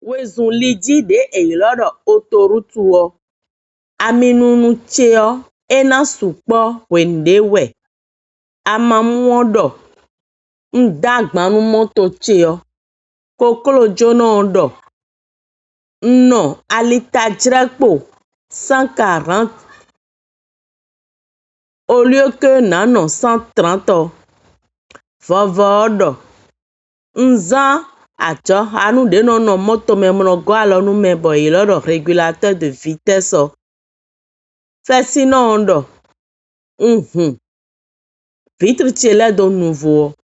Wezun lidi de eiloro autoroute aminunu cheo ena sukpo wendewe amamuodo ndagbanu moto cheo kokolo jono do no alita jrekpo 140 au lieu que nano 130 vovodo nza ajo anu de no moto memono go alo nu mebo iloro régulateur de vitesse fesino do vitre tiele do nouveau